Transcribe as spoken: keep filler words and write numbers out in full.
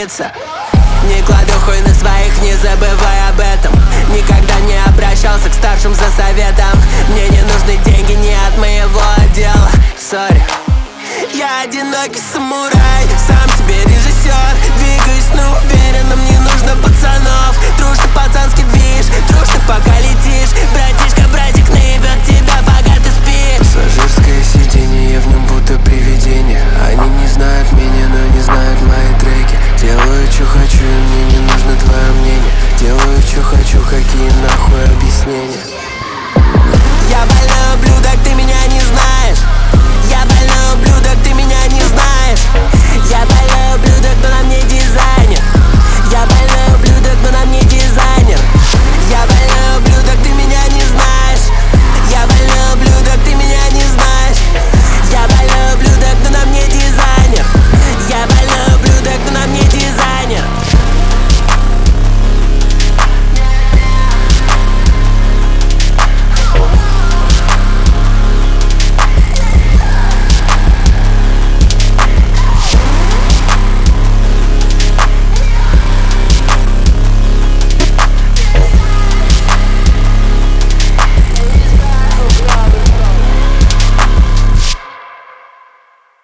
пригодится. Не кладу хуй на своих, не забывай об этом. Никогда не обращался к старшим за советом. Мне не нужны деньги не от моего отдела. Сори. Я одинокий самурай, сам себе режиссер.